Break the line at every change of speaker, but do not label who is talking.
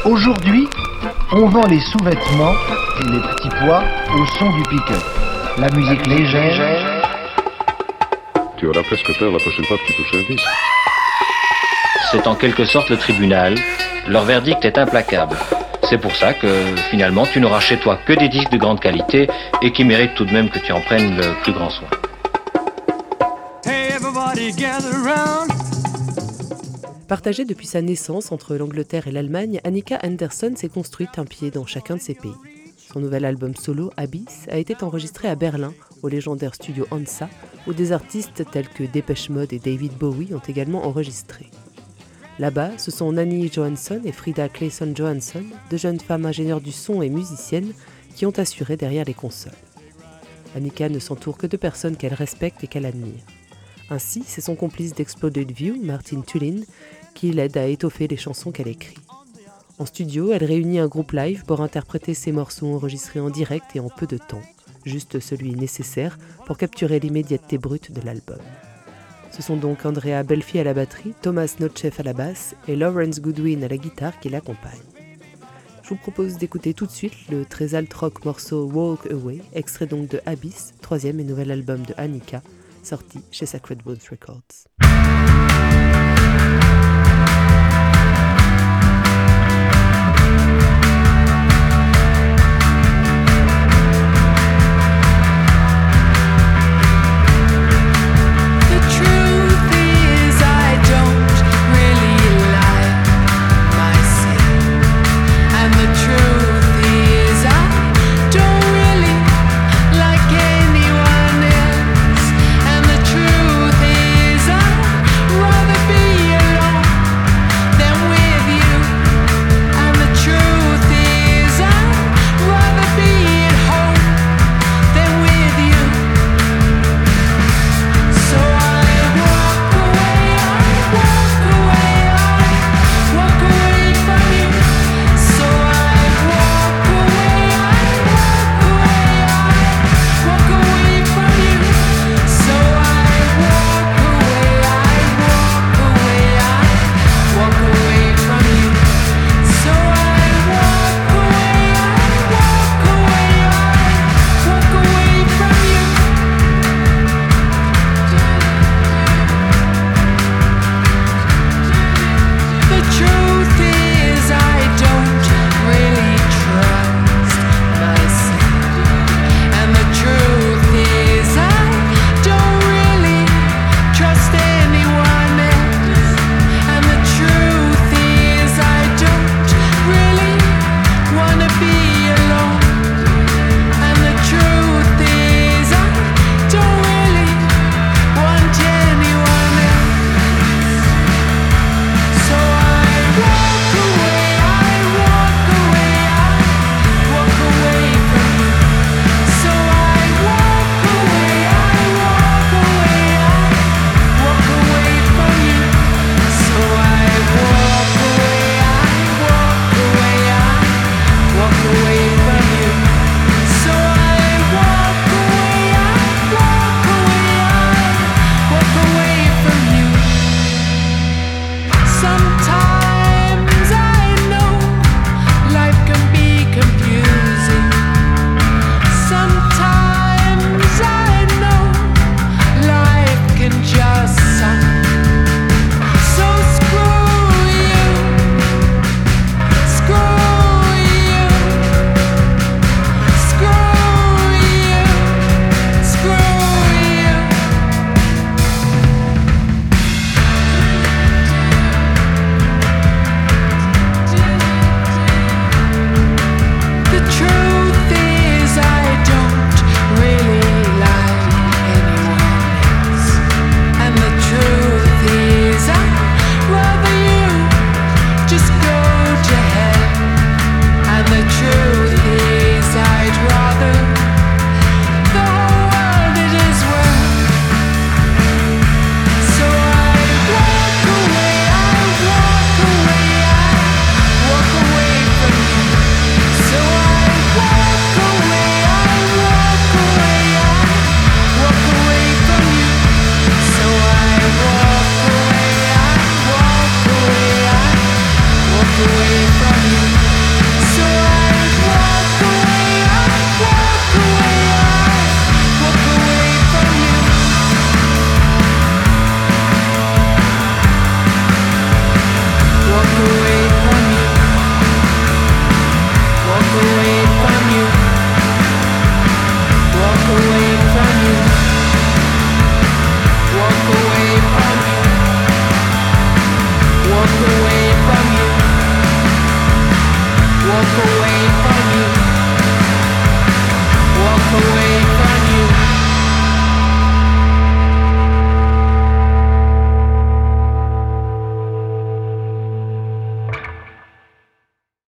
Aujourd'hui, on vend les sous-vêtements et les petits pois au son du pick-up. La musique légère.
Tu auras presque peur la prochaine fois que tu touches un disque.
C'est en quelque sorte le tribunal. Leur verdict est implacable. C'est pour ça que, finalement, tu n'auras chez toi que des disques de grande qualité et qui méritent tout de même que tu en prennes le plus grand soin.
Partagée depuis sa naissance entre l'Angleterre et l'Allemagne, Annika Anderson s'est construite un pied dans chacun de ces pays. Son nouvel album solo, Abyss, a été enregistré à Berlin, au légendaire studio Hansa, où des artistes tels que Depeche Mode et David Bowie ont également enregistré. Là-bas, ce sont Nanny Johansson et Frida Clayson Johansson, deux jeunes femmes ingénieures du son et musiciennes, qui ont assuré derrière les consoles. Annika ne s'entoure que de personnes qu'elle respecte et qu'elle admire. Ainsi, c'est son complice d'Exploded View, Martin Tulin, qui l'aide à étoffer les chansons qu'elle écrit. En studio, elle réunit un groupe live pour interpréter ses morceaux enregistrés en direct et en peu de temps, juste celui nécessaire pour capturer l'immédiateté brute de l'album. Ce sont donc Andrea Belfi à la batterie, Thomas Notcheff à la basse et Lawrence Goodwin à la guitare qui l'accompagnent. Je vous propose d'écouter tout de suite le très alt-rock morceau Walk Away, extrait donc de Abyss, troisième et nouvel album de Annika, sorti chez Sacred Woods Records.
Like anyone else, and the truth is I away.